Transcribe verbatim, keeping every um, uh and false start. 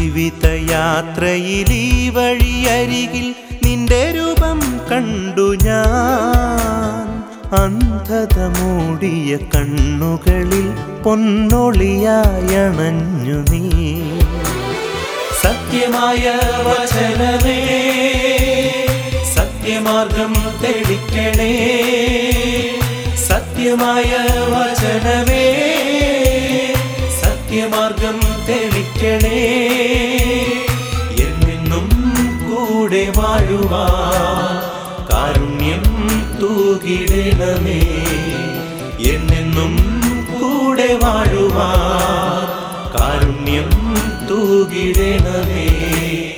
ജീവിതയാത്രയിൽ ഈ വഴിയരികിൽ നിന്റെ രൂപം കണ്ടു ഞാൻ. അന്ധത മൂടിയ കണ്ണുകളിൽ പൊന്നൊളിയായണഞ്ഞു നീ. സത്യമായ വചനമേ, സത്യമാർഗം തെളിക്കണേ. സത്യമായ വചനമേ, സത്യമാർഗം തെളിക്കണേ. എന്നെന്നും കൂടെ വാഴുവാൻ കാരുണ്യം തൂകിടണമേ. എന്നെന്നും കൂടെ വാഴുവാൻ കാരുണ്യം തൂകിടണമേ.